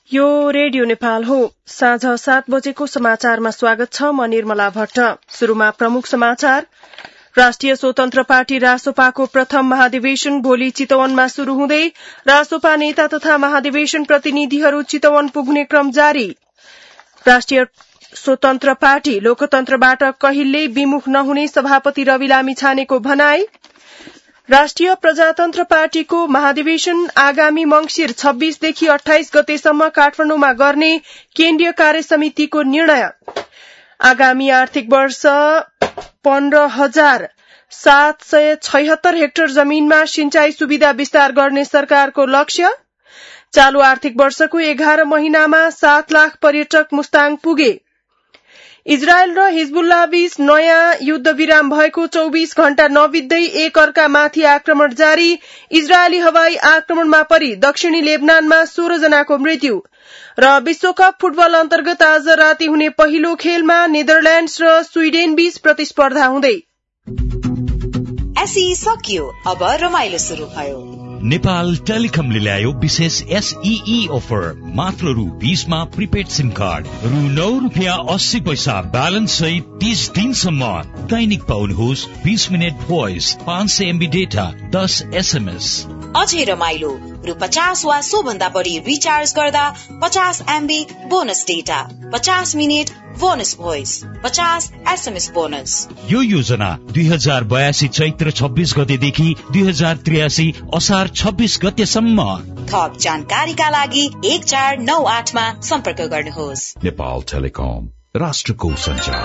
यो रेडियो नेपाल हो। साँझ 7 बजेको समाचारमा स्वागत छ। म निर्मला भट्ट। शुरूमा प्रमुख समाचार। राष्ट्रिय स्वतन्त्र पार्टी रासोपाको प्रथम महाधिवेशन भोलि चितवनमा शुरू हुँदै रासोपा नेता तथा महाधिवेशन प्रतिनिधिहरू चितवन पुग्ने क्रम जारी। राष्ट्रिय स्वतन्त्र पार्टी लोकतन्त्रबाट कहिल्यै विमुख नहुने सभापति रवि लामिछानेको भनाई। राष्ट्रिय प्रजातन्त्र पार्टीको महाधिवेशन आगामी मंगिर 26 देखि 28 गतेसम्म काठमाडौँमा गर्ने केन्द्रीय कार्य समितिको निर्णय। आगामी आर्थिक वर्ष 15,776 हेक्टर जमीनमा सिंचाई सुविधा विस्तार गर्ने सरकारको लक्ष्य। चालू आर्थिक वर्षको 11 महिनामा 7 लाख पर्यटक मुस्ताङ पुगे। इजरायल र हिजबुल्लाह बीच नयाँ युद्ध विराम भएको 24 घण्टा नबित्दै एक अर्कामाथि आक्रमण जारी। इजरायली हवाई आक्रमणमा परि दक्षिणी लेबनानमा 16 जनाको मृत्यु। र विश्वकप फुटबल अन्तर्गत आज राति हुने पहिलो खेलमा नेदरल्याण्ड्स र स्वीडेन बीच प्रतिस्पर्धा हुँदै। एसई सकियो, अब रमाइलो शुरू भयो। नेपाल टेलिकमले ल्यायो विशेष एसईई अफर। मात्र रु 20 मा प्रिपेड सिम कार्ड, रु 9.80 ब्यालेन्स सहित 30 दिनसम्म। दैनिक पाउनुहोस् 20 minute voice, 500 MB data, 10 SMS। अझै रमाइलो, रु 50 वा सो भन्दा बढी रिचार्ज गर्दा 50 MB bonus data, 50 minute bonus voice, 50 SMS bonus. यो योजना 2082 चैत्र 26 गतेदेखि 2083 असार 26 गतेसम्म। थप जानकारीका लागि 1498 मा सम्पर्क गर्नुहोस्। नेपाल टेलिकम, राष्ट्रको सञ्चार।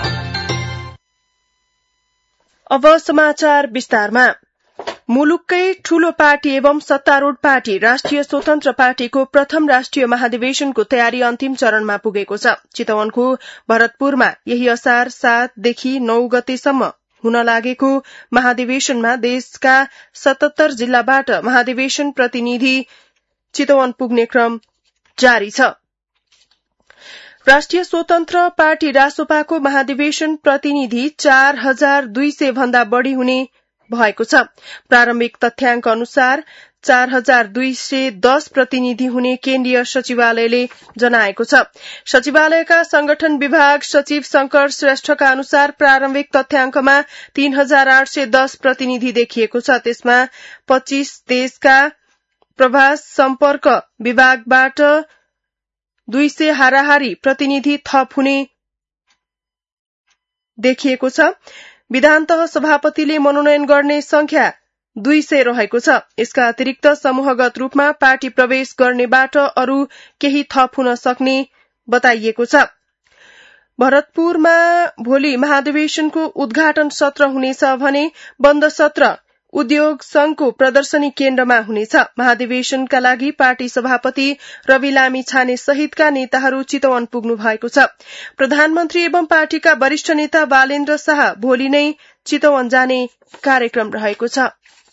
अब समाचार विस्तारमा। मुलुककै ठूलो पार्टी एवं सत्तारूढ़ पार्टी राष्ट्रिय स्वतन्त्र पार्टीको प्रथम राष्ट्रिय महाधिवेशनको तयारी अन्तिम चरणमा पुगेको छ। चितवनको भरतपुरमा यही असार 7 देखि 9 गतेसम्म हुन लागेको महाधिवेशनमा देशका 77 जिल्लाबाट महाधिवेशन प्रतिनिधि चितवन पुग्ने क्रम जारी छ। राष्ट्रिय स्वतन्त्र पार्टी रासोपाको महाधिवेशन प्रतिनिधि 4200 भन्दा बढ़ी हुने भएको छ। प्रारम्भिक तथ्याङ्क अनुसार 4210 प्रतिनिधि हुने केन्द्रीय सचिवालयले जनाएको छ। सचिवालयका संगठन विभाग सचिव शंकर श्रेष्ठका अनुसार प्रारम्भिक तथ्याङ्कमा 3810 प्रतिनिधि देखिएको छ। त्यसमा 25 देशका प्रवास सम्पर्क विभागबाट 200 हाराहारी प्रतिनिधि थप हुने देखिएको छ। विधानतः सभापतिले मनोनयन गर्ने संख्या 200 रहेको छ। यसका अतिरिक्त समूहगत रूपमा पार्टी प्रवेश गर्नेबाट अरू केही थप हुन सक्ने बताइएको छ। भरतपुरमा भोलि महाधिवेशनको उद्घाटन सत्र हुनेछ भने बन्द सत्र उद्योग संघको प्रदर्शनी केन्द्रमा हुनेछ। महाधिवेशनका लागि पार्टी सभापति रवि लामिछाने सहितका नेताहरू चितवन पुग्नु भएको छ। प्रधानमन्त्री एवं पार्टीका वरिष्ठ नेता बालेन्द्र शाह भोलि नै चितवन जाने कार्यक्रम रहेको छ।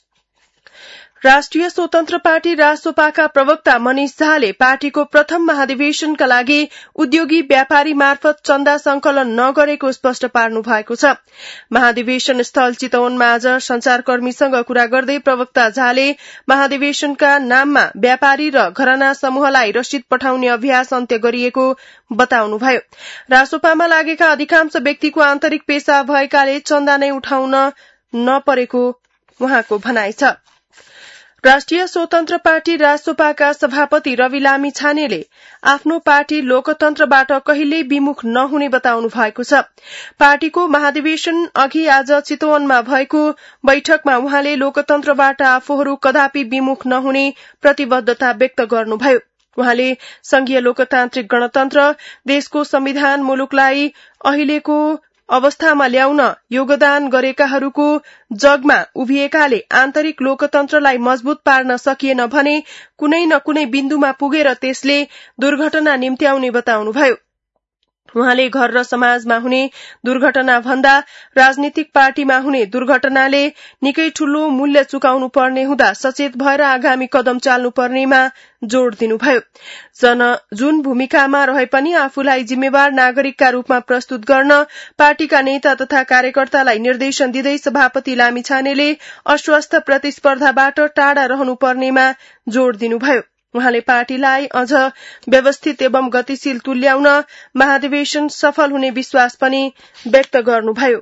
राष्ट्रिय स्वतन्त्र पार्टी रासोपाका प्रवक्ता मनिष झाले पार्टीको प्रथम महाधिवेशनका लागि उद्योगी व्यापारी मार्फत चन्दा संकलन नगरेको स्पष्ट पार्नु भएको छ। महाधिवेशन स्थल चितवनमा आज संचारकर्मीसँग कुरा गर्दै प्रवक्ता झाले महाधिवेशनका नाममा व्यापारी र घराना समूहलाई रसिद पठाउने अभ्यास अन्त्य गरिएको बताउनुभयो। रासोपामा लागेका अधिकांश व्यक्तिको आन्तरिक पेशा भएकाले चन्दा नै उठाउन नपरेको उहाँको भनाइ छ। राष्ट्रिय स्वतन्त्र पार्टी रासोपाका सभापति रवि लामिछानेले आफ्नो पार्टी लोकतन्त्रबाट कहिल्यै विमुख नहुने बताउनु भएको छ। पार्टीको महाधिवेशन अघि आज चितवनमा भएको बैठकमा उहाँले लोकतन्त्रबाट आफूहरू कदापि विमुख नहुने प्रतिबद्धता व्यक्त गर्नुभयो। उहाँले संघीय लोकतान्त्रिक गणतन्त्र देशको संविधान मुलुकलाई अहिलेको अवस्थामा ल्याउन योगदान गरेकाहरूको जगमा उभिएकाले आन्तरिक लोकतन्त्रलाई मजबूत पार्न सकिएन भने कुनै न कुनै बिन्दुमा पुगेर त्यसले दुर्घटना निम्त्याउने बताउनुभयो। उहाँले घर र समाजमा हुने दुर्घटना भन्दा राजनीतिक पार्टीमा हुने दुर्घटनाले निकै ठूलो मूल्य चुकाउनु पर्ने हुँदा सचेत भएर आगामी कदम चाल्नु पर्नेमा जोड़ दिनुभयो। जुन भूमिकामा रहे पनि आफूलाई जिम्मेवार नागरिकका रूपमा प्रस्तुत गर्न पार्टीका नेता तथा कार्यकर्तालाई निर्देशन दिँदै सभापति लामिछानेले अस्वस्थ प्रतिस्पर्धाबाट टाढा रहनु पर्नेमा जोड़ दिनुभयो। उहाँले पार्टीलाई अझ व्यवस्थित एवं गतिशील तुल्याउन महाधिवेशन सफल हुने विश्वास पनि व्यक्त गर्नुभयो।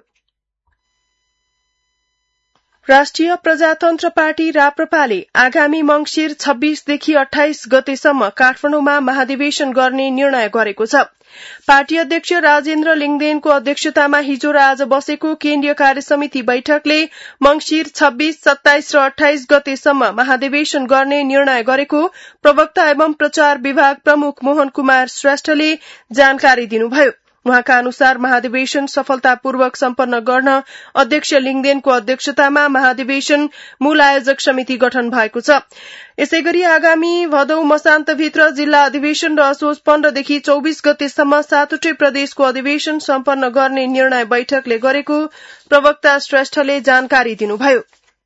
राष्ट्रिय प्रजातन्त्र पार्टी राप्रपाले आगामी मंगिर 26 देखि 28 गतेसम्म काठमाडौँमा महाधिवेशन गर्ने निर्णय गरेको छ। पार्टी अध्यक्ष राजेन्द्र लिङदेनको अध्यक्षतामा हिजो र आज बसेको केन्द्रीय कार्यसमिति बैठकले मंगिर 26, 27 र 28 गतेसम्म महाधिवेशन गर्ने निर्णय गरेको प्रवक्ता एवं प्रचार विभाग प्रमुख मोहन कुमार श्रेष्ठले जानकारी दिनुभयो। उहाँका अनुसार महाधिवेशन सफलतापूर्वक सम्पन्न गर्न अध्यक्ष लिङदेनको अध्यक्षतामा महाधिवेशन मूल आयोजक समिति गठन भएको छ। यसैगरी आगामी भदौ मसान्तभित्र जिल्ला अधिवेशन र असोज 15 देखि 24 गतेसम्म 7वटै प्रदेशको अधिवेशन सम्पन्न गर्ने निर्णय बैठकले गरेको प्रवक्ता श्रेष्ठले जानकारी दिनुभयो।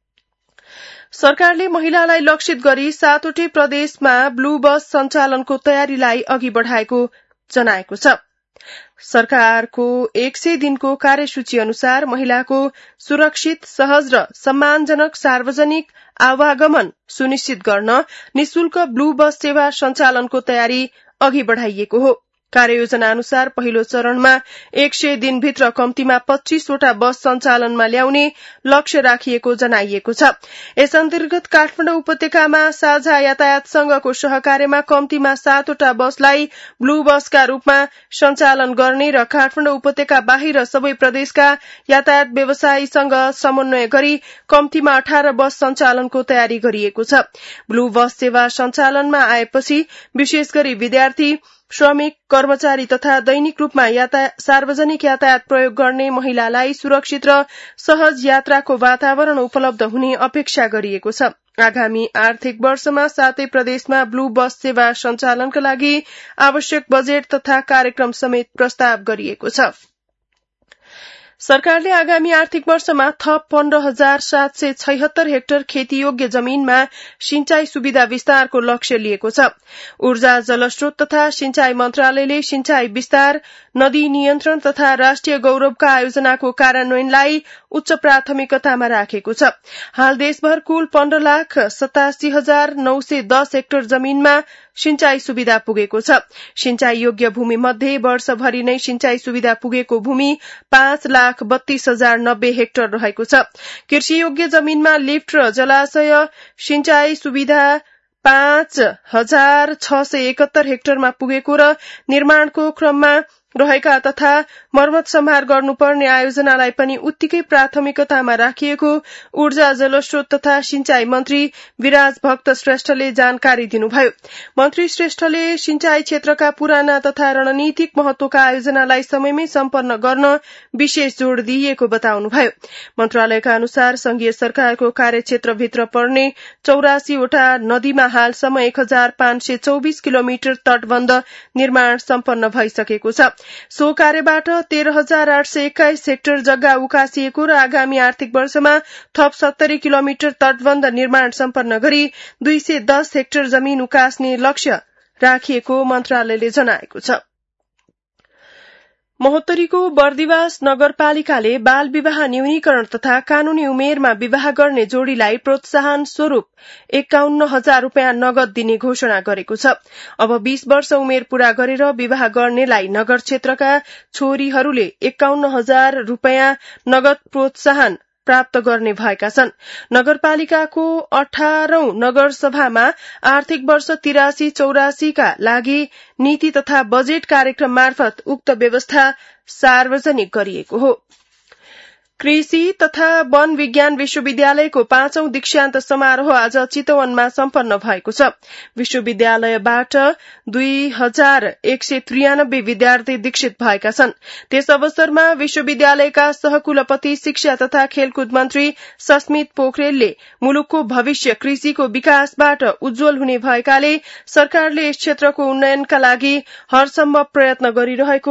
सरकारले महिलालाई लक्षित गरी 7वटै प्रदेशमा ब्लू बस सञ्चालनको तयारीलाई अघि बढ़ाएको जनाएको छ। सरकारको 100 दिनको कार्यसूची अनुसार महिलाको सुरक्षित, सहज र सम्मानजनक सार्वजनिक आवागमन सुनिश्चित गर्न निशुल्क ब्लू बस सेवा सञ्चालनको तयारी अघि बढ़ाइएको हो। कार्ययोजना अनुसार पहिलो चरणमा 100 दिनभित्र कम्तीमा 25 वटा बस सञ्चालनमा ल्याउने लक्ष्य राखिएको जनाइएको छ। यस अन्तर्गत काठमाडौँ उपत्यकामा साझा यातायात संघको सहकार्यमा कम्तीमा 7 वटा बसलाई ब्लू बसका रूपमा सञ्चालन गर्ने र काठमाडौँ उपत्यका बाहिर सबै प्रदेशका यातायात व्यवसायीसँग समन्वय गरी कम्तीमा 18 बस सञ्चालनको तयारी गरिएको छ। ब्लू बस सेवा सञ्चालनमा आएपछि विशेष गरी विद्यार्थी, श्रमिक, कर्मचारी तथा दैनिक रूपमा सार्वजनिक यातायात प्रयोग गर्ने महिलालाई सुरक्षित र सहज यात्राको वातावरण उपलब्ध हुने अपेक्षा गरिएको छ। आगामी आर्थिक वर्षमा 7 प्रदेशमा ब्लू बस सेवा सञ्चालनका लागि आवश्यक बजेट तथा कार्यक्रम समेत प्रस्ताव गरिएको छ। सरकारले आगामी आर्थिक वर्षमा थप 15,776 हेक्टर खेतीयोग्य जमीनमा सिंचाई सुविधा विस्तारको लक्ष्य लिएको छ। ऊर्जा, जलस्रोत तथा सिंचाई मन्त्रालयले सिंचाई विस्तार, नदी नियन्त्रण तथा राष्ट्रिय गौरवका आयोजनाको कार्यान्वयनलाई उच्च प्राथमिकतामा राखेको छ। हाल देशभर कुल 15,87,910 हेक्टर जमीनमा सिंचाई सुविधा पुगेको छ। सिंचाई योग्य भूमि मध्ये वर्षभरि नै सिंचाई सुविधा पुगेको भूमि 5,32,090 हेक्टर रहेको छ। कृषि योग्य जमीनमा लिफ्ट र जलाशय सिंचाई सुविधा 5,671 हेक्टरमा पुगेको र निर्माणको क्रममा रहेका तथा मर्मत सम्हार गर्नुपर्ने आयोजनालाई पनि उत्तिकै प्राथमिकतामा राखिएको ऊर्जा, जलस्रोत तथा सिंचाई मन्त्री विराज भक्त श्रेष्ठले जानकारी दिनुभयो। मन्त्री श्रेष्ठले सिंचाई क्षेत्रका पुराना तथा रणनीतिक महत्वका आयोजनालाई समयमै सम्पन्न गर्न विशेष जोड़ दिइएको बताउनुभयो। मन्त्रालयका अनुसार संघीय सरकारको कार्यक्षेत्रभित्र पर्ने 84 वटा नदीमा हालसम्म 1,524 किलोमिटर तटबन्ध निर्माण सम्पन्न भइसकेको छ। सो कार्यबाट 13,821 हेक्टर जग्गा उकासिएको र आगामी आर्थिक वर्षमा थप 70 किलोमिटर तटबन्ध निर्माण सम्पन्न गरी 210 हेक्टर जमीन उकास्ने लक्ष्य राखिएको मन्त्रालयले जनाएको छ। महोत्तरीको बर्दिवास नगरपालिकाले बाल विवाह न्यूनीकरण तथा कानूनी उमेरमा विवाह गर्ने जोड़ीलाई प्रोत्साहन स्वरूप 51,000 रूपियाँ नगद दिने घोषणा गरेको छ। अब 20 वर्ष उमेर पूरा गरेर विवाह गर्नेलाई नगर क्षेत्रका छोरीहरूले 51,000 रूपियाँ नगद प्रोत्साहन प्राप्त गर्ने भएका छन्। नगरपालिकाको 18औं नगरसभामा आर्थिक वर्ष 83-84 का लागि नीति तथा बजेट कार्यक्रम मार्फत उक्त व्यवस्था सार्वजनिक गरिएको हो। कृषि तथा वन विज्ञान विश्वविद्यालयको 5औं दीक्षान्त समारोह आज चितवनमा सम्पन्न भएको छ। विश्वविद्यालयबाट 2,193 विद्यार्थी दीक्षित भएका छन्। त्यस अवसरमा विश्वविद्यालयका सहकुलपति शिक्षा तथा खेलकुद मन्त्री सस्मित पोखरेलले मुलुकको भविष्य कृषिको विकासबाट उज्जवल हुने भएकाले सरकारले यस क्षेत्रको उन्नयनका लागि हरसम्भव प्रयत्न गरिरहेको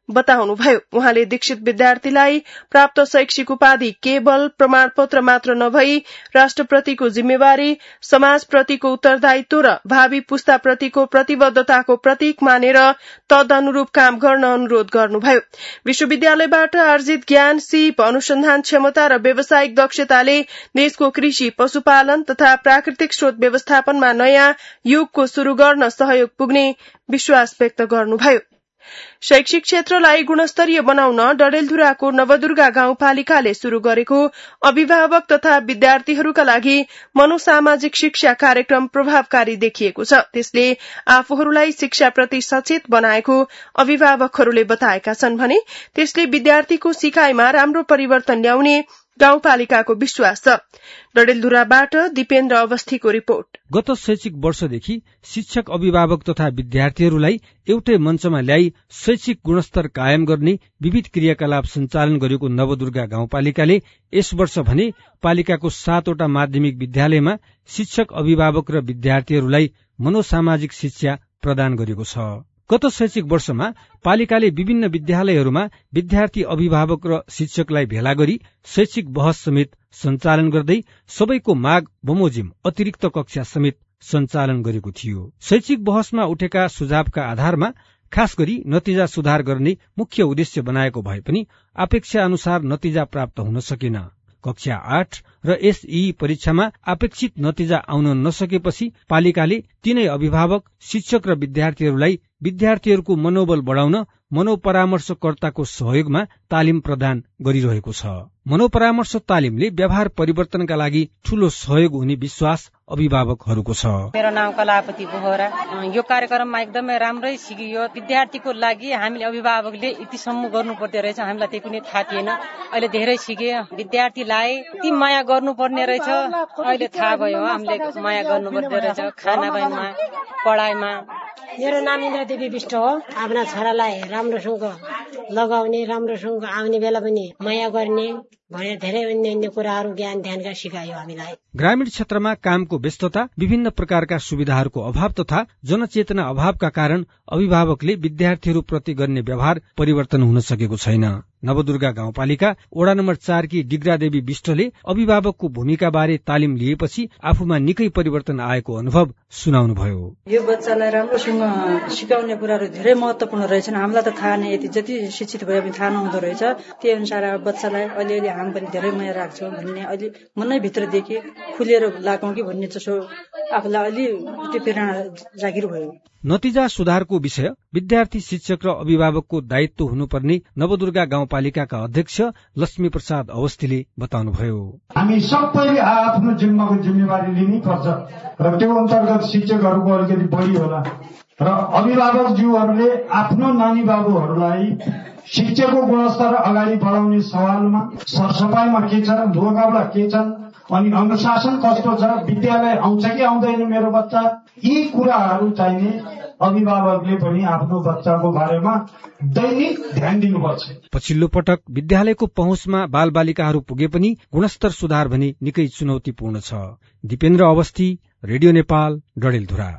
बताउनुभयो। उहाँले दीक्षित विद्यार्थीलाई प्राप्त शैक्षिक उपाधि केवल प्रमाणपत्र मात्र नभई राष्ट्रप्रतिको जिम्मेवारी, समाजप्रतिको उत्तरदायित्व र भावी पुस्ताप्रतिको प्रतिबद्धताको प्रतीक मानेर तदनुरूप काम गर्न अनुरोध गर्नुभयो। विश्वविद्यालयबाट आर्जित ज्ञान, सिप, अनुसन्धान क्षमता र व्यावसायिक दक्षताले देशको कृषि, पशुपालन तथा प्राकृतिक स्रोत व्यवस्थापनमा नयाँ युगको शुरू गर्न सहयोग पुग्ने विश्वास व्यक्त गर्नुभयो। शैक्षिक क्षेत्रलाई गुणस्तरीय बनाउन डडेलधुराको नवदुर्गा गाउँपालिकाले शुरू गरेको अभिभावक तथा विद्यार्थीहरूका लागि मनोसामाजिक शिक्षा कार्यक्रम प्रभावकारी देखिएको छ। त्यसले आफूहरूलाई शिक्षाप्रति सचेत बनाएको अभिभावकहरूले बताएका छन् भने त्यसले विद्यार्थीको सिकाइमा राम्रो परिवर्तन ल्याउने गाउँपालिकाको विश्वास छ। डडेलधुराबाट दिपेन्द्र अवस्थीको रिपोर्ट। गत शैक्षिक वर्षदेखि शिक्षक, अभिभावक तथा विद्यार्थीहरूलाई एउटै मञ्चमा ल्याई शैक्षिक गुणस्तर कायम गर्ने विविध क्रियाकलाप सञ्चालन गरेको नवदुर्गा गाउँपालिकाले यस वर्ष भने पालिकाको 7वटा माध्यमिक विद्यालयमा शिक्षक, अभिभावक र विद्यार्थीहरूलाई मनोसामाजिक शिक्षा प्रदान गरेको छ। गत शैक्षिक वर्षमा पालिकाले विभिन्न विद्यालयहरूमा विद्यार्थी, अभिभावक र शिक्षकलाई भेला गरी शैक्षिक बहस समेत सञ्चालन गर्दै सबैको माग बमोजिम अतिरिक्त कक्षा समेत सञ्चालन गरेको थियो। शैक्षिक बहसमा उठेका सुझावका आधारमा खास गरी नतिजा सुधार गर्ने मुख्य उद्देश्य बनाएको भए पनि अपेक्षा अनुसार नतिजा प्राप्त हुन सकेन। कक्षा 8 र एसई परीक्षामा अपेक्षित नतिजा आउन नसकेपछि पालिकाले तीनै अभिभावक, शिक्षक र विद्यार्थीहरूलाई विद्यार्थीहरूको मनोबल बढाउन मनोपरामर्शकर्ताको सहयोगमा तालिम प्रदान गरिरहेको छ। मनोपरामर्श तालिमले व्यवहार परिवर्तनका लागि ठूलो सहयोग हुने विश्वास अभिभावकहरूको छ। मेरो नाम कलापति बोहरा। यो कार्यक्रममा एकदमै राम्रै सिकियो। विद्यार्थीको लागि हामीले अभिभावकले यतिसम्म गर्नुपर्दो रहेछ, हामीलाई त्यही पनि थाहा थिएन। अहिले धेरै सिके। विद्यार्थीलाई यति माया गर्नुपर्ने रहेछ, अहिले थाहा भयो हामीले माया गर्नुपर्दो रहेछ खानामा, पढाइमा। मेरो नाम इन्द्रदेवी विष्ट हो। आफ्ना छोरालाई राम्रोसँग लगाउने, राम्रोसँग आउने बेला पनि माया गर्ने भने धेरै अन्य कुराहरू ज्ञान ध्यानका सिकायो हामीलाई। ग्रामीण क्षेत्रमा कामको व्यस्तता, विभिन्न प्रकारका सुविधाहरूको अभाव तथा जनचेतना अभावका कारण अभिभावकले विद्यार्थीहरूप्रति गर्ने व्यवहार परिवर्तन हुन सकेको छैन। नवदुर्गा गाउँपालिका वडा नम्बर 4 की डिग्रादेवी विष्टले अभिभावकको भूमिका बारे तालिम लिएपछि आफूमा निकै परिवर्तन आएको अनुभव सुनाउनुभयो। यो बच्चालाई राम्रोसँग सिकाउने कुराहरू धेरै महत्वपूर्ण रहेछन्। हामीलाई त थाहा नै, यति जति शिक्षित भए पनि थाहा नहुँदो रहेछ। त्यही अनुसार बच्चालाई अलिअलि हामी पनि धेरै माया राख्छौँ भन्ने अहिले मनैभित्रदेखि खुलेर लागौँ कि भन्ने जसो आफूलाई अलि प्रेरणा जागिर भयो। नतिजा सुधारको विषय विद्यार्थी, शिक्षक र अभिभावकको दायित्व हुनुपर्ने नवदुर्गा गाउँपालिकाका अध्यक्ष लक्ष्मी प्रसाद अवस्थीले बताउनुभयो। हामी सबैले आफ्नो जिम्माको जिम्मेवारी लिनै पर्छ र त्यो अन्तर्गत शिक्षकहरूको अलिकति बढी होला र अभिभावकज्यूहरूले आफ्नो नानी बाबुहरूलाई शिक्षाको गुणस्तर अगाडि बढाउने सवालमा, सरसफाइमा के छ, धोकाबला के छन्, अनि अनुशासन कस्तो छ, विद्यालय आउँछ कि आउँदैन मेरो बच्चा, यी कुराहरू चाहिने अभिभावकले पनि आफ्नो बच्चाको बारेमा दैनिक ध्यान दिनुपर्छ। पछिल्लो पटक विद्यालयको पहुँचमा बालबालिकाहरू पुगे पनि गुणस्तर सुधार भने निकै चुनौतीपूर्ण छ। दिपेन्द्र अवस्थी, रेडियो नेपाल, डडेलधुरा।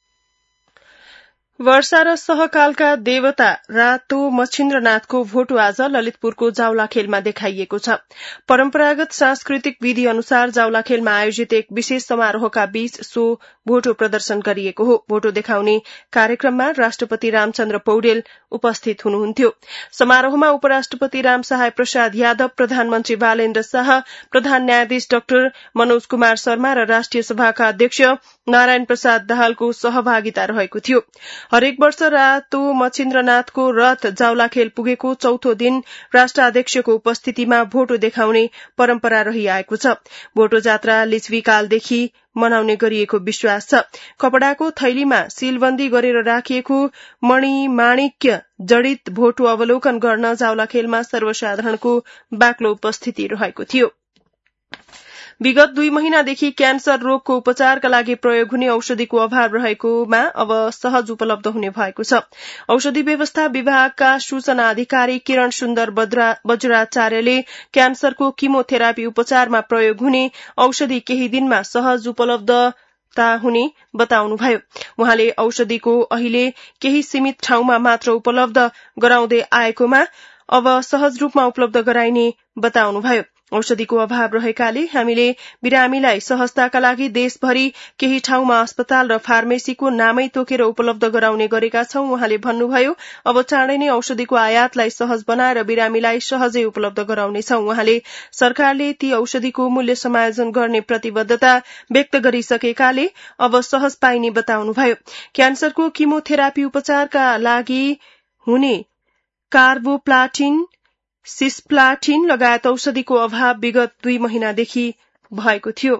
वर्षा र सहकालका देवता रातो मच्छिन्द्रनाथको भोटो आज ललितपुरको जाउलाखेलमा देखाइएको छ। परम्परागत सांस्कृतिक विधि अनुसार जाउलाखेलमा आयोजित एक विशेष समारोहका बीच सो भोटो प्रदर्शन गरिएको हो। भोटो देखाउने कार्यक्रममा राष्ट्रपति रामचन्द्र पौडेल उपस्थित हुनुहुन्थ्यो। समारोहमा उपराष्ट्रपति रामसहाय प्रसाद यादव, प्रधानमन्त्री बालेन्द्र शाह, प्रधान न्यायाधीश डाक्टर मनोज कुमार शर्मा र राष्ट्रिय सभाका अध्यक्ष नारायण प्रसाद दाहालको सहभागिता रहेको थियो। हरेक वर्ष रातो मच्छिन्द्रनाथको रथ जाउलाखेल पुगेको चौथो दिन राष्ट्राध्यक्षको उपस्थितिमा भोटो देखाउने परम्परा रहिआएको छ। भोटो जात्रा लिच्छवीकालदेखि मनाउने गरिएको विश्वास छ। कपडाको थैलीमा सीलबन्दी गरेर राखिएको मणिमाणिक्य जडित भोटो अवलोकन गर्न जाउलाखेलमा सर्वसाधारणको बाक्लो उपस्थिति रहेको थियो। विगत 2 महिनादेखि क्यान्सर रोगको उपचारका लागि प्रयोग हुने औषधिको अभाव रहेकोमा अब सहज उपलब्ध हुने भएको छ। औषधि व्यवस्था विभागका सूचना अधिकारी किरण सुन्दर बज्राचार्यले क्यान्सरको किमोथेरापी उपचारमा प्रयोग हुने औषधि केही दिनमा सहज उपलब्ध सुरक्षितता हुने बताउनुभयो। उहाँले औषधिको अहिले केही सीमित ठाउँमा मात्र उपलब्ध गराउँदै आएकोमा अब सहज रूपमा उपलब्ध गराइने बताउनुभयो। औषधिको अभाव रहेकाले हामीले बिरामीलाई सहजताका लागि देशभरि केही ठाउँमा अस्पताल र फार्मेसीको नामै तोकेर उपलब्ध गराउने गरेका छौं। उहाँले भन्नुभयो अब चाँडै नै औषधिको आयातलाई सहज बनाएर बिरामीलाई सहजै उपलब्ध गराउनेछौं। उहाँले सरकारले ती औषधिको मूल्य समायोजन गर्ने प्रतिबद्धता व्यक्त गरिसकेकाले अब सहज पाइने बताउनुभयो। क्यान्सरको किमोथेरापी उपचारका लागि हुने कार्बोप्लाटिन, सिस्प्लाटिन लगायत औषधिको अभाव विगत 2 महिनादेखि भएको थियो।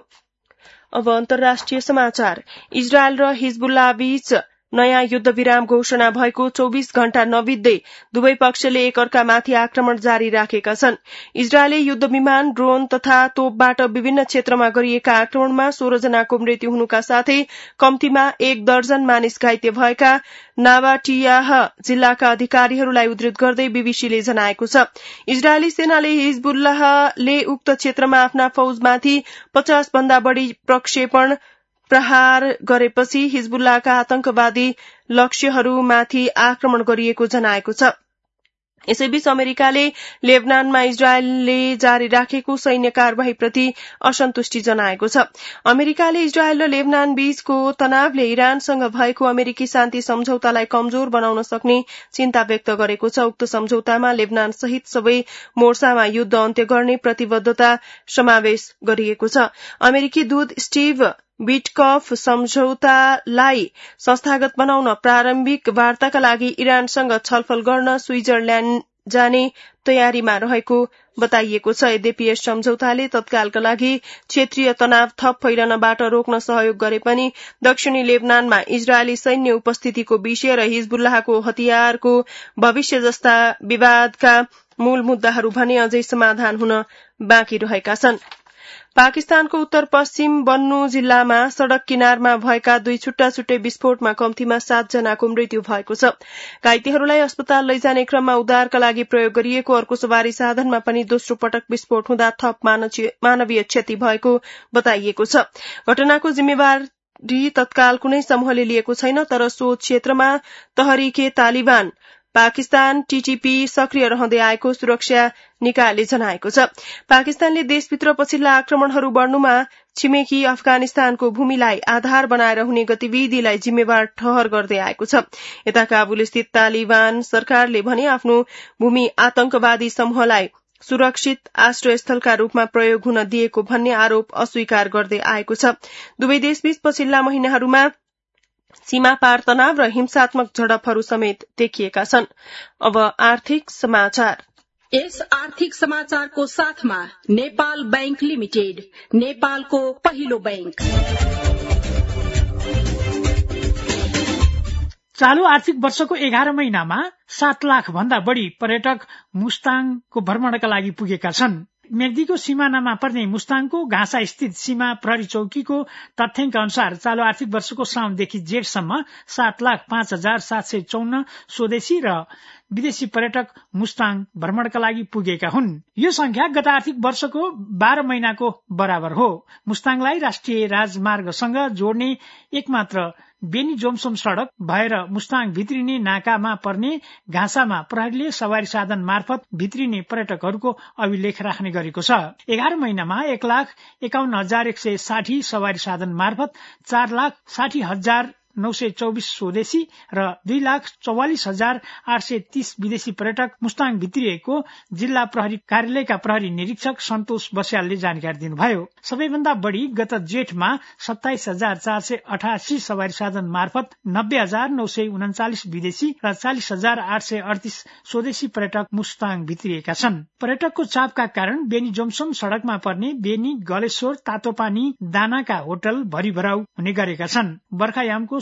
अब अन्तर्राष्ट्रिय समाचार। इजरायल र हिजबुल्लाह बीच नयाँ युद्ध विराम घोषणा भएको 24 घण्टा नबित्दै दुवै पक्षले एकअर्कामाथि आक्रमण जारी राखेका छन्। इजरायली युद्ध विमान, ड्रोन तथा तोपबाट विभिन्न क्षेत्रमा गरिएका आक्रमणमा 16 जनाको मृत्यु हुनुका साथै कम्तीमा 1 दर्जन मानिस घाइते भएका नाबाटियाह जिल्लाका अधिकारीहरूलाई उद्धृत गर्दै बीबीसीले जनाएको छ। इजरायली सेनाले हिजबुल्लाहले उक्त क्षेत्रमा आफ्ना फौजमाथि 50 भन्दा बढ़ी प्रक्षेपण प्रहार गरेपछि हिजबुल्लाहका आतंकवादी लक्ष्यहरूमाथि आक्रमण गरिएको जनाएको छ। यसैबीच अमेरिकाले लेबनानमा इजरायलले जारी राखेको सैन्य कार्यवाहीप्रति असन्तुष्टि जनाएको छ। अमेरिकाले इजरायल र लेबनान बीचको तनावले इरानसँग भएको अमेरिकी शान्ति सम्झौतालाई कमजोर बनाउन सक्ने चिन्ता व्यक्त गरेको छ। उक्त सम्झौतामा लेबनान सहित सबै मोर्चामा युद्ध अन्त्य गर्ने प्रतिबद्धता समावेश गरिएको छ। अमेरिकी दूत स्टिभ बिटकफ सम्झौतालाई संस्थागत बनाउन प्रारम्भिक वार्ताका लागि इरानसँग छलफल गर्न स्विजरल्याण्ड जाने तयारीमा रहेको बताइएको छ। यद्यपि यस सम्झौताले तत्कालका लागि क्षेत्रीय तनाव थप फैलनबाट रोक्न सहयोग गरे पनि दक्षिणी लेबनानमा इजरायली सैन्य उपस्थितिको विषय र हिजबुल्लाहको हतियारको भविष्य जस्ता विवादका मूल मुद्दाहरू भने अझै समाधान हुन बाँकी रहेका छन्। पाकिस्तानको उत्तर पश्चिम बन्नु जिल्लामा सड़क किनारमा भएका 2 छुट्टा-छुट्टै विस्फोटमा कम्तीमा 7 जनाको मृत्यु भएको छ। घाइतेहरूलाई अस्पताल लैजाने क्रममा उद्धारका लागि प्रयोग गरिएको अर्को सवारी साधनमा पनि दोस्रो पटक विस्फोट हुँदा थप मानवीय क्षति भएको बताइएको छ। घटनाको जिम्मेवारी तत्काल कुनै समूहले लिएको छैन, तर सो क्षेत्रमा तहरिके तालिबान पाकिस्तान टीटीपी सक्रिय रहँदै आएको सुरक्षा निकायले जनाएको छ। पाकिस्तानले देशभित्र पछिल्ला आक्रमणहरू बढ्नुमा छिमेकी अफगानिस्तानको भूमिलाई आधार बनाएर हुने गतिविधिलाई जिम्मेवार ठहर गर्दै आएको छ। यता काबुल स्थित तालिबान सरकारले भने आफ्नो भूमि आतंकवादी समूहलाई सुरक्षित आश्रयस्थलका रूपमा प्रयोग हुन दिएको भन्ने आरोप अस्वीकार गर्दै आएको छ। दुवै देशबीच पछिल्ला महिनाहरूमा सीमा पार तनाव र हिंसात्मक झडपहरू समेत देखिएका छन्। अब आर्थिक समाचार। यस आर्थिक समाचारको साथमा नेपाल बैंक लिमिटेड, नेपालको पहिलो बैंक। चालू आर्थिक वर्षको 11 महिनामा 7 लाख भन्दा बढ़ी पर्यटक मुस्ताङको भ्रमणका लागि पुगेका छन्। मेग्दीको सिमानामा पर्ने मुस्ताङको घाँसा स्थित सीमा प्रहरी चौकीको तथ्याङ्क अनुसार चालू आर्थिक वर्षको साउनदेखि जेठसम्म 7,05,754 स्वदेशी र विदेशी पर्यटक मुस्ताङ भ्रमणका लागि पुगेका हुन्। यो संख्या गत आर्थिक वर्षको 12 महिनाको बराबर हो। मुस्ताङलाई राष्ट्रिय राजमार्गसँग जोड्ने एकमात्र बेनी जोमसोम सड़क भएर मुस्ताङ भित्रिने नाकामा पर्ने घाँसामा प्रहरीले सवारी साधन मार्फत भित्रिने पर्यटकहरूको अभिलेख राख्ने गरेको छ। 11 महिनामा 1,51,160 सवारी साधन मार्फत 4,60,924 स्वदेशी र 2,44,830 विदेशी पर्यटक मुस्ताङ भित्रिएको जिल्ला प्रहरी कार्यालयका प्रहरी निरीक्षक सन्तोष बस्यालले जानकारी दिनुभयो। सबैभन्दा बढ़ी गत जेठमा 27,488 सवारी साधन मार्फत 90,939 विदेशी र 40,838 स्वदेशी पर्यटक मुस्ताङ भित्रिएका छन्। पर्यटकको चापका कारण बेनी जोमसोम सड़कमा पर्ने बेनी, गलेश्वर, तातोपानी, दानाका होटल भरिभराउ हुने गरेका छन्। बर्खायामको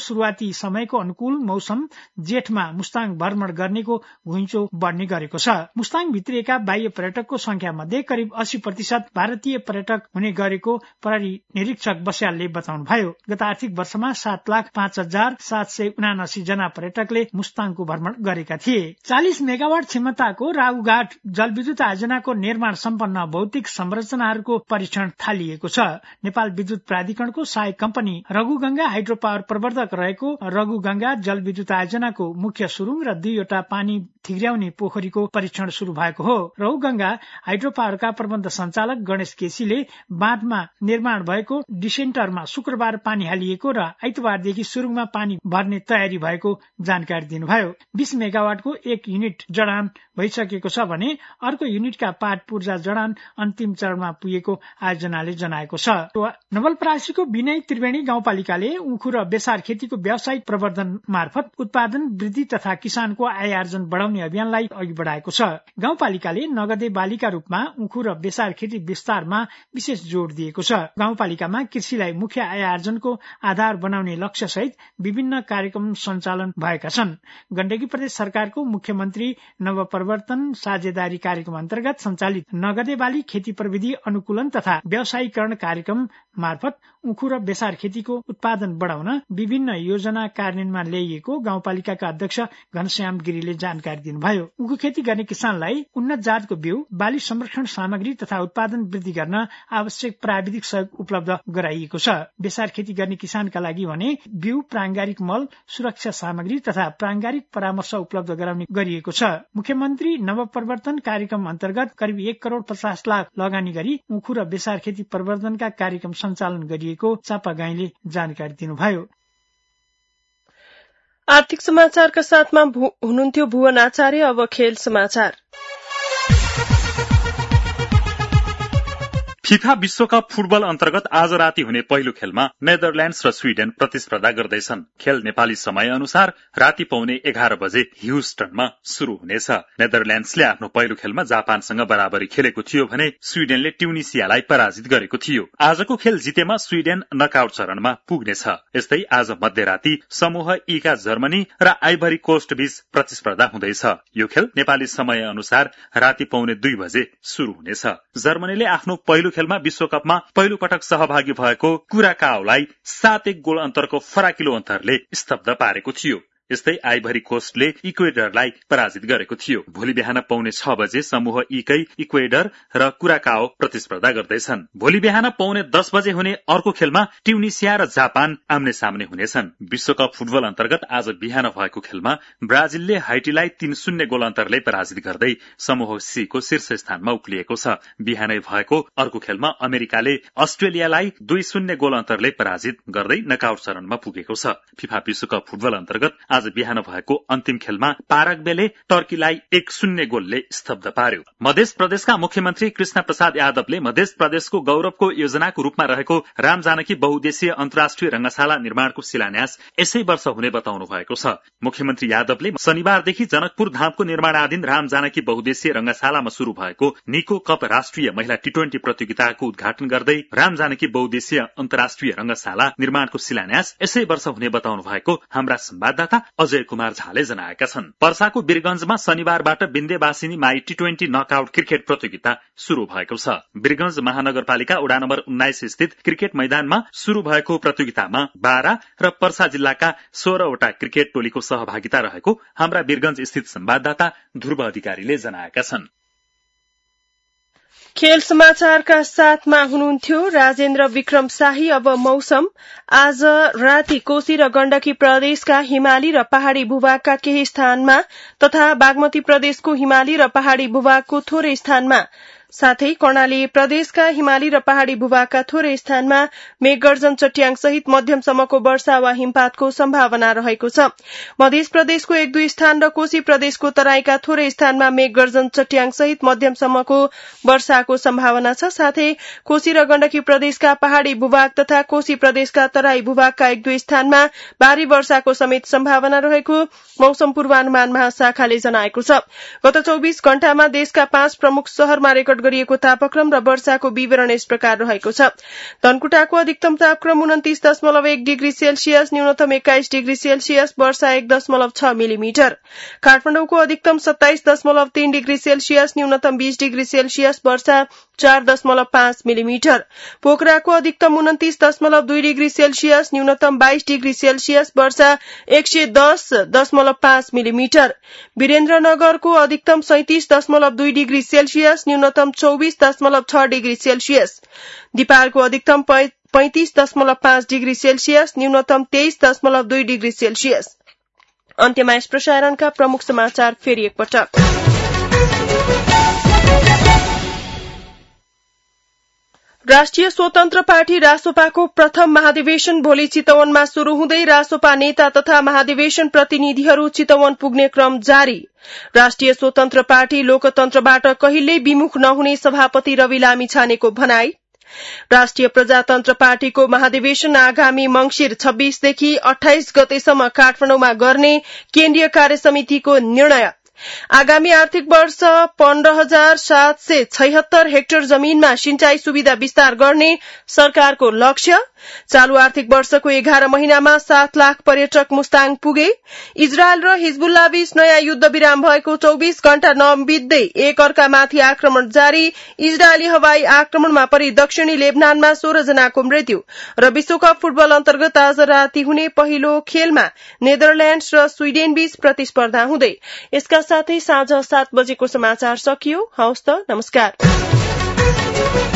शुरूआती समयको अनुकूल मौसम जेठमा मुस्ताङ भ्रमण गर्नेको घुइँचो बढ्ने गरेको छ। मुस्ताङ भित्रिएका बाह्य पर्यटकको संख्या मध्ये करिब 80% भारतीय पर्यटक हुने गरेको प्रहरी निरीक्षक बस्यालले बताउनुभयो। गत आर्थिक वर्षमा 7,05,779 जना पर्यटकले मुस्ताङको भ्रमण गरेका थिए। 40 मेगावाट क्षमताको राउघाट जलविद्युत आयोजनाको निर्माण सम्पन्न भौतिक संरचनाहरूको परीक्षण थालिएको छ। नेपाल विद्युत प्राधिकरणको सहायक कम्पनी रघुगंगा हाइड्रो पावर प्रवर्धक रहेको रघुगंगा जलविद्युत आयोजनाको मुख्य सुरुङ र 2वटा पानी थिग्र्याउने पोखरीको परीक्षण शुरू भएको हो। रघुगंगा हाइड्रो पावरका प्रबन्ध संचालक गणेश केसीले बाँधमा निर्माण भएको डिसेन्टरमा शुक्रबार पानी हालिएको र आइतबारदेखि सुरुङमा पानी भर्ने तयारी भएको जानकारी दिनुभयो। 20 मेगावाटको एक युनिट जडान भइसकेको छ भने अर्को युनिटका पाट पूर्जा जडान अन्तिम चरणमा पुगेको आयोजनाले जनाएको छ। नवलपरासीको विनय त्रिवेणी गाउँपालिकाले उखु र बेसार खेतीको व्यावसायिक प्रवर्धन मार्फत उत्पादन वृद्धि तथा किसानको आय आर्जन बढाउने अभियानलाई अघि बढाएको छ। गाउँपालिकाले नगदे बालीका रूपमा उखु र बेसार खेती विस्तारमा विशेष जोड़ दिएको छ। गाउँपालिकामा कृषिलाई मुख्य आय आर्जनको आधार बनाउने लक्ष्य सहित विभिन्न कार्यक्रम सञ्चालन भएका छन्। गण्डकी प्रदेश सरकारको मुख्यमन्त्री नवपरिवर्तन साझेदारी कार्यक्रम अन्तर्गत सञ्चालित नगदे बाली खेती प्रविधि अनुकूलन तथा व्यावसायीकरण कार्यक्रम मार्फत उखु र बेसार खेतीको उत्पादन बढाउन विभिन्न योजना कार्यान्वयनमा ल्याइएको गाउँपालिकाका अध्यक्ष घनश्याम गिरीले जानकारी दिनुभयो। उखु खेती गर्ने किसानलाई उन्नत जातको बिउ, बाली संरक्षण सामग्री तथा उत्पादन वृद्धि गर्न आवश्यक प्राविधिक सहयोग उपलब्ध गराइएको छ। बेसार खेती गर्ने किसानका लागि भने बिउ, प्राङ्गारिक मल, सुरक्षा सामग्री तथा प्राङ्गारिक परामर्श उपलब्ध गराउने गरिएको छ। मुख्यमन्त्री नवपरिवर्तन कार्यक्रम अन्तर्गत करिब 1,50,00,000 लगानी गरी उखु र बेसार खेती प्रवर्धनका कार्यक्रम सञ्चालन गरिएको चापागाईले जानकारी दिनुभयो। आर्थिक समाचारका साथमा हुनुहुन्थ्यो भुवन आचार्य। अब खेल समाचार। फिफा विश्वकप फुटबल अन्तर्गत आज राति हुने पहिलो खेलमा नेदरल्याण्ड्स र स्वीडेन प्रतिस्पर्धा गर्दैछन्। खेल नेपाली समय अनुसार राति पौने 11 बजे ह्युस्टनमा शुरू हुनेछ। नेदरल्याण्ड्सले आफ्नो पहिलो खेलमा जापानसँग बराबरी खेलेको थियो भने स्वीडेनले ट्युनिसियालाई पराजित गरेको थियो। आजको खेल जितेमा स्वीडेन नकआउट चरणमा पुग्नेछ। यस्तै आज मध्यराति समूह ई का जर्मनी र आइभरी कोस्ट बीच प्रतिस्पर्धा हुँदैछ। यो खेल नेपाली समय अनुसार राति पौने 2 बजे शुरू हुनेछ। जर्मनीले आफ्नो पहिलो खेलमा विश्वकपमा पहिलो पटक सहभागी भएको कुराकाओलाई 7-1 गोल अन्तरको फराकिलो अन्तरले स्तब्ध पारेको थियो। यस्तै आइभरी कोस्टले इक्वेडरलाई पराजित गरेको थियो। भोलि बिहान पौने 6 बजे समूह इकै इक्वेडर र कुराकाओ प्रतिस्पर्धा गर्दैछन्। भोलि बिहान पौने 10 बजे हुने अर्को खेलमा ट्युनिसिया र जापान आम्ने सामने हुनेछन्। विश्वकप फुटबल अन्तर्गत आज बिहान भएको खेलमा ब्राजिलले हाइटीलाई 3-0 गोल अन्तरले पराजित गर्दै समूह सी को शीर्ष स्थानमा उक्लिएको छ। बिहानै भएको अर्को खेलमा अमेरिकाले अस्ट्रेलियालाई 2-0 गोल अन्तरले पराजित गर्दै नकआउट चरणमा पुगेको छ। फिफा विश्वकप फुटबल अन्तर्गत आज बिहान भएको अन्तिम खेलमा पाराग्वेले टर्कीलाई 1-0 गोलले स्तब्ध पार्यो। मध्य प्रदेशका मुख्यमन्त्री कृष्ण प्रसाद यादवले मध्य प्रदेशको गौरवको योजनाको रूपमा रहेको राम जानकी बहुद्देशीय अन्तर्राष्ट्रिय रंगशाला निर्माणको शिलान्यास यसै वर्ष हुने बताउनु भएको छ। मुख्यमन्त्री यादवले शनिबारदेखि जनकपुर धामको निर्माणाधीन राम जानकी बहुद्देशीय रंगशालामा शुरू भएको निको कप राष्ट्रिय महिला टी20 प्रतियोगिताको उद्घाटन गर्दै राम जानकी बहुद्देशीय अन्तर्राष्ट्रिय रंगशाला निर्माणको शिलान्यास यसै वर्ष हुने बताउनु भएको हाम्रा संवाददाता अजय कुमार झाले जनाएका छन्। पर्साको वीरगंजमा शनिबारबाट विन्ध्यवासिनी माई टी20 नकआउट क्रिकेट प्रतियोगिता शुरू भएको छ। वीरगंज महानगरपालिका वडा नम्बर 19 स्थित क्रिकेट मैदानमा शुरू भएको प्रतियोगितामा 12 र पर्सा जिल्लाका 16 वटा क्रिकेट टोलीको सहभागिता रहेको हाम्रा वीरगंज स्थित संवाददाता ध्रुव अधिकारीले जनाएका छन्। खेल समाचारका साथमा हुनुहुन्थ्यो राजेन्द्र विक्रम शाही। अब मौसम। आज राति कोशी र गण्डकी प्रदेशका हिमाली र पहाड़ी भूभागका केही स्थानमा तथा बागमती प्रदेशको हिमाली र पहाड़ी भूभागको थोरै स्थानमा साथै कर्णाली प्रदेशका हिमाली र पहाड़ी भूभागका थोरै स्थानमा मेघगर्जन चट्याङ सहित मध्यमसम्मको वर्षा वा हिमपातको सम्भावना रहेको छ। मध्य प्रदेशको 1-2 स्थान र कोशी प्रदेशको तराईका थोरै स्थानमा मेघगर्जन चट्याङ सहित मध्यमसम्मको वर्षाको सम्भावना छ। साथै कोशी र गण्डकी प्रदेशका पहाड़ी भूभाग तथा कोशी प्रदेशका तराई भूभागका 1-2 स्थानमा भारी वर्षाको समेत सम्भावना रहेको मौसम पूर्वानुमान महाशाखाले जनाएको छ। गत 24 घण्टामा देशका 5 प्रमुख शहरमा रेकर्ड गरिएको तापक्रम र वर्षाको विवरण यस प्रकार रहेको छ। धनकुटाको अधिकतम तापक्रम 29.1 डिग्री सेल्सियस, न्यूनतम 21 डिग्री सेल्सियस, वर्षा 1.6 मिलिमिटर। काठमाडौँको अधिकतम 27.3 डिग्री सेल्सियस, न्यूनतम 20 डिग्री सेल्सियस, वर्षा 4.5 मिलिमिटर। पोखराको अधिकतम 29.2 डिग्री सेल्सियस, न्यूनतम 22 डिग्री सेल्सियस, वर्षा 110.5 मिलिमिटर। वीरेन्द्रनगरको अधिकतम 37.2 डिग्री सेल्सियस, न्यूनतम 24.6 डिग्री सेल्सियस। दिपालको अधिकतम 35.5 डिग्री सेल्सियस, न्यूनतम 23.2 डिग्री सेल्सियस। अन्त्यमा यस प्रसारणका प्रमुख समाचार फेरि एकपटक। राष्ट्रिय स्वतन्त्र पार्टी रासोपाको प्रथम महाधिवेशन भोलि चितवनमा शुरू हुँदै रासोपा नेता तथा महाधिवेशन प्रतिनिधिहरू चितवन पुग्ने क्रम जारी। राष्ट्रिय स्वतन्त्र पार्टी लोकतन्त्रबाट कहिल्यै विमुख नहुने सभापति रवि लामिछानेको भनाई। राष्ट्रिय प्रजातन्त्र पार्टीको महाधिवेशन आगामी मंगिर 26 देखि 28 गतेसम्म काठमाडौँमा गर्ने केन्द्रीय कार्यसमितिको निर्णय। आगामी आर्थिक वर्ष 15,776 हेक्टर जमीनमा सिंचाई सुविधा विस्तार गर्ने सरकारको लक्ष्य। चालू आर्थिक वर्षको 11 महिनामा 7 लाख पर्यटक मुस्ताङ पुगे। इजरायल र हिजबुल्ला बीच नयाँ युद्ध विराम भएको 24 घण्टा नबित्दै एक अर्कामाथि आक्रमण जारी। इजरायली हवाई आक्रमणमा परि दक्षिणी लेबनानमा 16 जनाको मृत्यु। र विश्वकप फुटबल अन्तर्गत आज राति हुने पहिलो खेलमा नेदरल्याण्ड्स र स्वीडेन बीच प्रतिस्पर्धा हुँदै। यसका साथै साँझ 7 बजेको समाचार सकियो। हवस् त, नमस्कार।